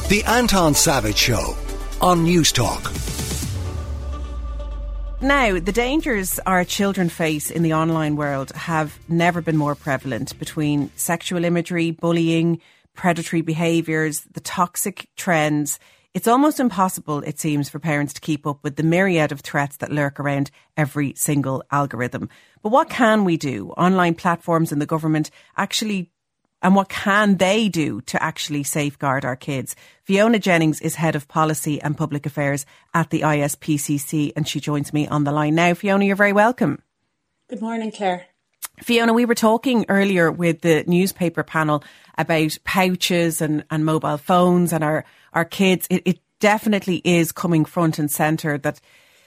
The Anton Savage Show on News Talk. Now, the dangers our children face in the online world have never been more prevalent, between sexual imagery, bullying, predatory behaviours, the toxic trends. It's almost impossible, it seems, for parents to keep up with the myriad of threats that lurk around every single algorithm. But what can we do? Online platforms and the government and what can they do to actually safeguard our kids? Fiona Jennings is Head of Policy and Public Affairs at the ISPCC, and she joins me on the line now. Fiona, you're very welcome. Good morning, Claire. Fiona, we were talking earlier with the newspaper panel about pouches and mobile phones and our kids. It definitely is coming front and centre that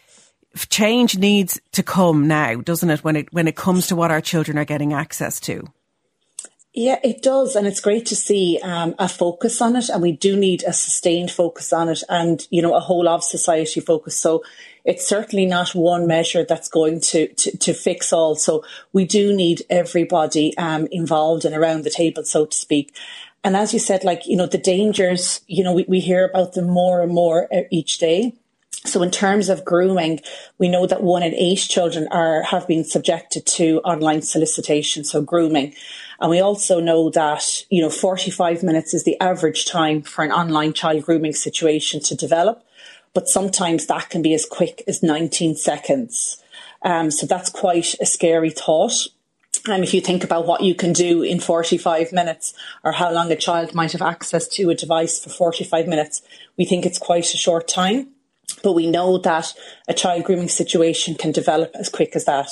change needs to come now, doesn't it, when it comes to what our children are getting access to? Yeah, it does. And it's great to see a focus on it. And we do need a sustained focus on it and, a whole of society focus. So it's certainly not one measure that's going to fix all. So we do need everybody involved and around the table, so to speak. And as you said, the dangers, we hear about them more and more each day. So in terms of grooming, we know that 1 in 8 children have been subjected to online solicitation, so grooming. And we also know that, 45 minutes is the average time for an online child grooming situation to develop. But sometimes that can be as quick as 19 seconds. So that's quite a scary thought. If you think about what you can do in 45 minutes or how long a child might have access to a device for 45 minutes, we think it's quite a short time. But we know that a child grooming situation can develop as quick as that.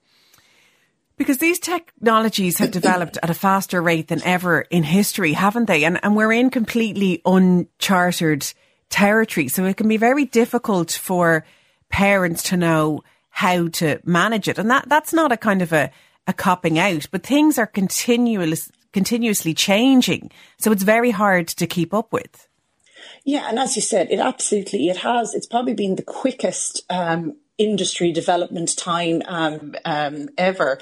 Because these technologies have developed at a faster rate than ever in history, haven't they? And we're in completely uncharted territory. So it can be very difficult for parents to know how to manage it. And that's not a kind of a copping out, but things are continuously changing. So it's very hard to keep up with. Yeah, and as you said, it has. It's probably been the quickest industry development time ever,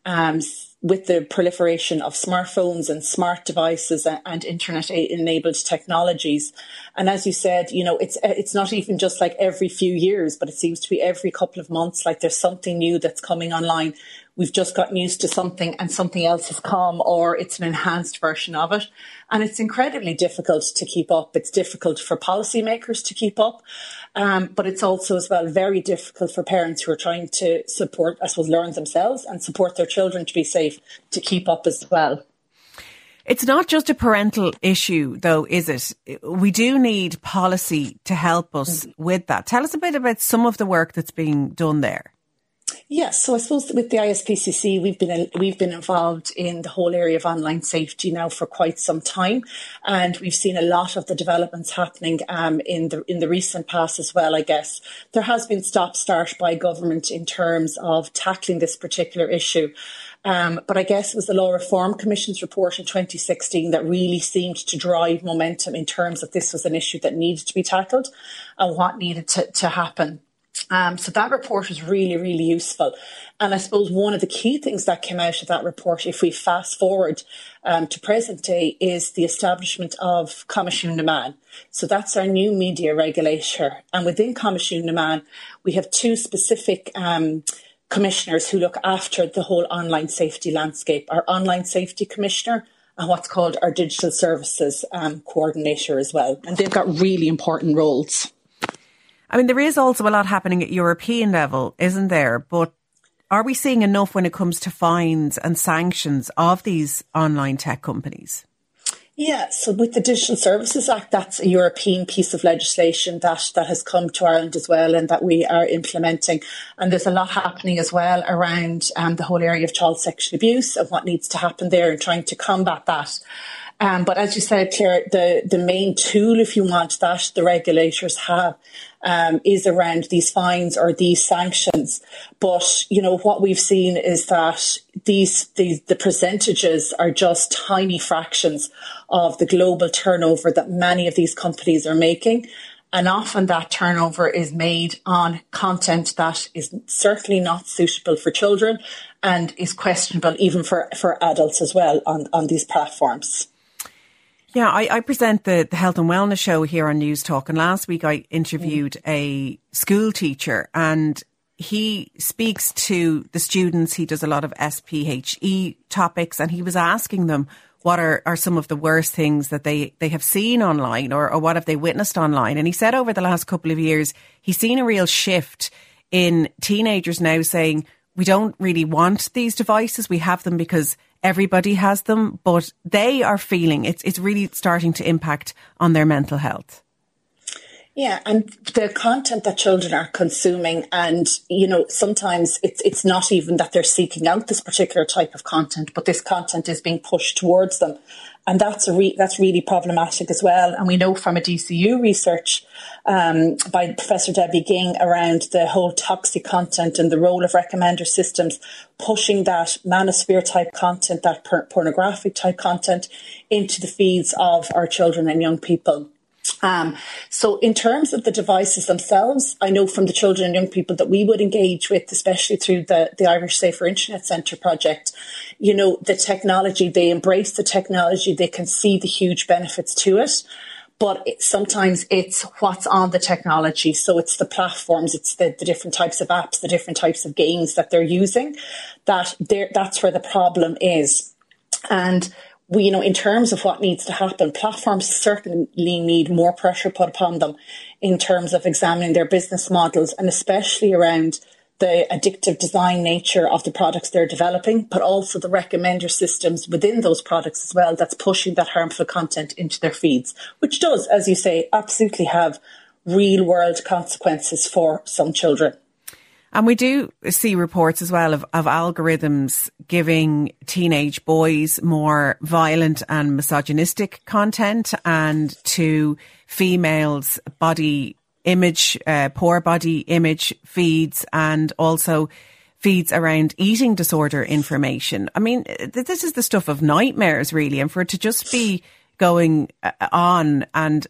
with the proliferation of smartphones and smart devices and internet-enabled technologies. And as you said, it's not even just like every few years, but it seems to be every couple of months, like there's something new that's coming online. We've just gotten used to something and something else has come, or it's an enhanced version of it. And it's incredibly difficult to keep up. It's difficult for policymakers to keep up. But it's also as well very difficult for parents who are trying to learn themselves and support their children to be safe, to keep up as well. It's not just a parental issue, though, is it? We do need policy to help us with that. Tell us a bit about some of the work that's being done there. Yes, so I suppose with the ISPCC, we've been involved in the whole area of online safety now for quite some time, and we've seen a lot of the developments happening in the recent past as well. I guess there has been stop-start by government in terms of tackling this particular issue. But I guess it was the Law Reform Commission's report in 2016 that really seemed to drive momentum in terms of this was an issue that needed to be tackled and what needed to happen. So that report was really, really useful. And I suppose one of the key things that came out of that report, if we fast forward to present day, is the establishment of Coimisiún na Meán. So that's our new media regulator. And within Coimisiún na Meán, we have 2 specific commissioners who look after the whole online safety landscape, our online safety commissioner and what's called our digital services coordinator as well. And they've got really important roles. I mean, there is also a lot happening at European level, isn't there? But are we seeing enough when it comes to fines and sanctions of these online tech companies? Yeah, so with the Digital Services Act, that's a European piece of legislation that has come to Ireland as well and that we are implementing. And there's a lot happening as well around the whole area of child sexual abuse and what needs to happen there and trying to combat that. But as you said, Claire, the main tool, if you want, that the regulators have is around these fines or these sanctions. But, what we've seen is that the percentages are just tiny fractions of the global turnover that many of these companies are making. And often that turnover is made on content that is certainly not suitable for children and is questionable even for adults as well on these platforms. Yeah, I present the Health and Wellness show here on News Talk, and last week I interviewed a school teacher, and he speaks to the students. He does a lot of SPHE topics, and he was asking them what are some of the worst things that they have seen online, or what have they witnessed online. And he said over the last couple of years, he's seen a real shift in teenagers now saying, we don't really want these devices. We have them because everybody has them, but they are feeling it's really starting to impact on their mental health. Yeah, and the content that children are consuming, and, sometimes it's not even that they're seeking out this particular type of content, but this content is being pushed towards them. And that's really problematic as well. And we know from a DCU research by Professor Debbie Ging around the whole toxic content and the role of recommender systems, pushing that manosphere type content, that pornographic type content into the feeds of our children and young people. So in terms of the devices themselves, I know from the children and young people that we would engage with, especially through the Irish Safer Internet Centre project, the technology, they embrace the technology, they can see the huge benefits to it. But sometimes it's what's on the technology. So it's the platforms, it's the different types of apps, the different types of games that they're using, that's where the problem is. And in terms of what needs to happen, platforms certainly need more pressure put upon them in terms of examining their business models, and especially around the addictive design nature of the products they're developing, but also the recommender systems within those products as well that's pushing that harmful content into their feeds, which does, as you say, absolutely have real world consequences for some children. And we do see reports as well of algorithms giving teenage boys more violent and misogynistic content, and to females body image, poor body image feeds, and also feeds around eating disorder information. I mean, this is the stuff of nightmares, really, and for it to just be going on and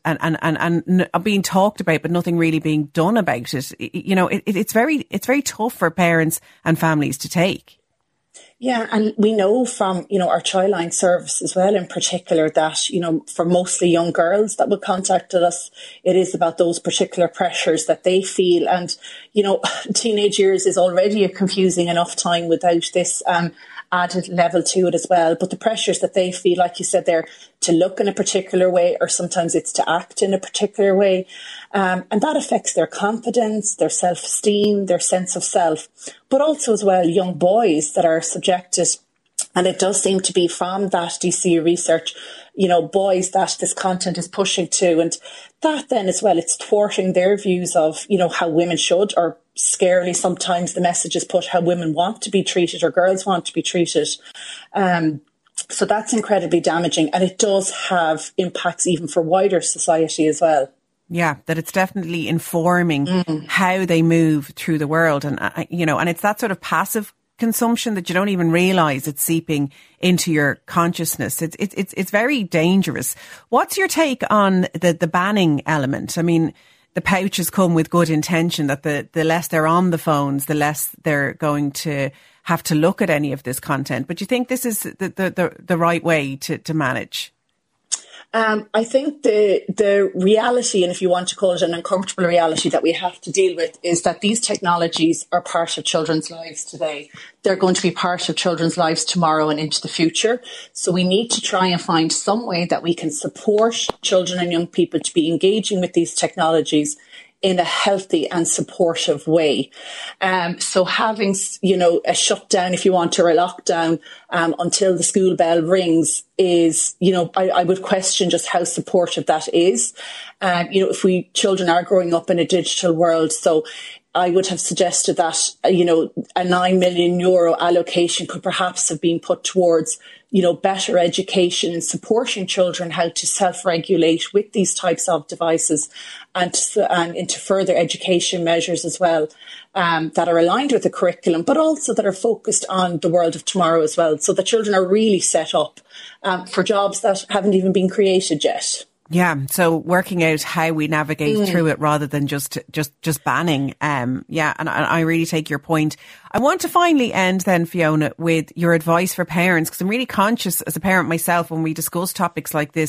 being talked about, but nothing really being done about it. It's very tough for parents and families to take. Yeah, and we know from, our Childline service as well in particular that, for mostly young girls that would contact us, it is about those particular pressures that they feel. And, teenage years is already a confusing enough time without this added level to it as well. But the pressures that they feel, like you said there, to look in a particular way, or sometimes it's to act in a particular way. And that affects their confidence, their self-esteem, their sense of self, but also as well young boys that are subjected. And it does seem to be from that DCU research, boys that this content is pushing to. And that then as well, it's thwarting their views of, how women should, or scarily sometimes the message is put how women want to be treated or girls want to be treated. So that's incredibly damaging. And it does have impacts even for wider society as well. Yeah, that it's definitely informing how they move through the world. And, and it's that sort of passive consumption that you don't even realise it's seeping into your consciousness. It's very dangerous. What's your take on the banning element? I mean, the pouches come with good intention that the less they're on the phones, the less they're going to have to look at any of this content. But do you think this is the right way to manage? I think the reality, and if you want to call it an uncomfortable reality that we have to deal with, is that these technologies are part of children's lives today. They're going to be part of children's lives tomorrow and into the future. So we need to try and find some way that we can support children and young people to be engaging with these technologies in a healthy and supportive way. So having, a shutdown, if you want, or a lockdown until the school bell rings is, I would question just how supportive that is. If children are growing up in a digital world, so I would have suggested that, a €9 million allocation could perhaps have been put towards, better education and supporting children how to self-regulate with these types of devices, and into further education measures as well, that are aligned with the curriculum, but also that are focused on the world of tomorrow as well. So the children are really set up for jobs that haven't even been created yet. Yeah, so working out how we navigate through it rather than just banning. And I really take your point. I want to finally end then, Fiona, with your advice for parents, because I'm really conscious as a parent myself when we discuss topics like this.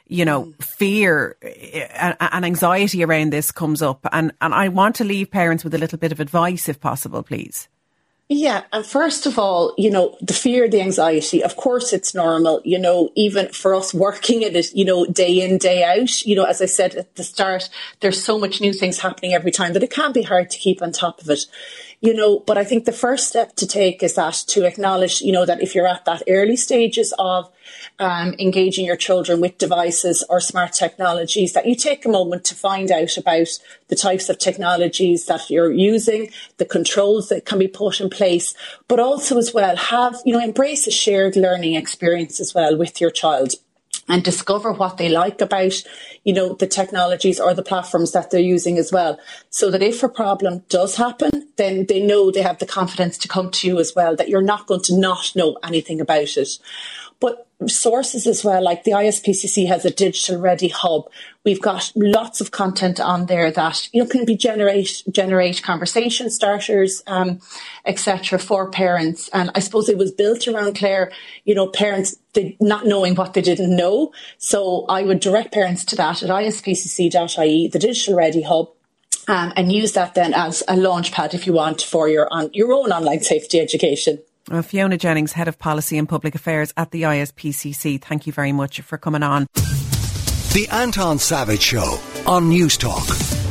fear and anxiety around this comes up. And I want to leave parents with a little bit of advice, if possible, please. Yeah. And first of all, the fear, the anxiety, of course, it's normal, even for us working at it, day in, day out, as I said at the start, there's so much new things happening every time that it can be hard to keep on top of it. But I think the first step to take is that to acknowledge, that if you're at that early stages of engaging your children with devices or smart technologies, that you take a moment to find out about the types of technologies that you're using, the controls that can be put in place, but also as well embrace a shared learning experience as well with your child. And discover what they like about, the technologies or the platforms that they're using as well. So that if a problem does happen, then they know they have the confidence to come to you as well, that you're not going to not know anything about it. But sources as well, like the ISPCC has a digital ready hub. We've got lots of content on there that can be generate conversation starters, etc. for parents. And I suppose it was built around, Claire, parents not knowing what they didn't know. So I would direct parents to that at ispcc.ie, the digital ready hub. And use that then as a launchpad if you want for your own online safety education. Fiona Jennings, Head of Policy and Public Affairs at the ISPCC, thank you very much for coming on. The Anton Savage Show on News Talk.